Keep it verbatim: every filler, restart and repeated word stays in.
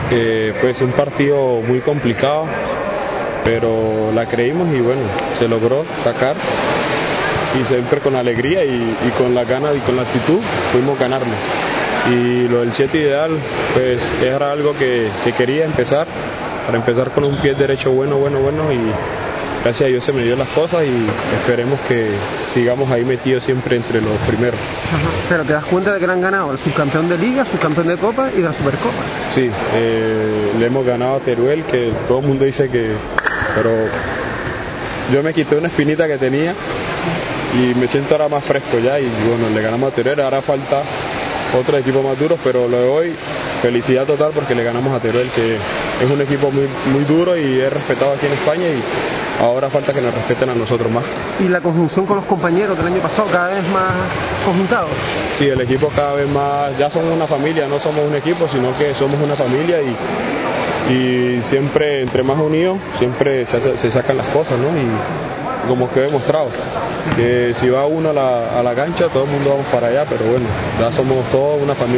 Eh, pues un partido muy complicado, pero la creímos y bueno, se logró sacar y siempre con alegría y, y con las ganas y con la actitud pudimos ganarlo. Y lo del siete ideal, pues era algo que, que quería empezar, para empezar con un pie derecho bueno, bueno, bueno, y gracias a Dios se me dio las cosas y esperemos que sigamos ahí metidos siempre entre los primeros. Ajá. Pero te das cuenta de que le han ganado el subcampeón de Liga, subcampeón de Copa y de la Supercopa. Sí, eh, le hemos ganado a Teruel, que todo el mundo dice que... pero yo me quité una espinita que tenía y me siento ahora más fresco ya y bueno, le ganamos a Teruel, ahora falta otro equipo más duro, pero lo de hoy, felicidad total porque le ganamos a Teruel, que es un equipo muy, muy duro y es respetado aquí en España y ahora falta que nos respeten a nosotros más. ¿Y la conjunción con los compañeros del año pasado cada vez más conjuntados? Sí, el equipo cada vez más, ya somos una familia, no somos un equipo, sino que somos una familia y, y siempre entre más unidos, siempre se, se sacan las cosas, ¿no? Y como que he demostrado, que si va uno a la, a la cancha, todo el mundo vamos para allá, pero bueno, ya somos todos una familia.